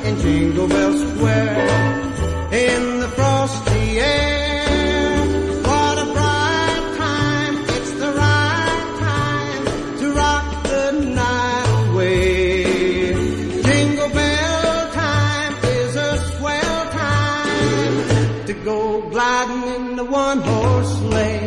in Jingle Bell Square in the frosty air. What a bright time, it's the right time to rock the night away. Jingle bell time is a swell time to go gliding in the one-horse sleigh.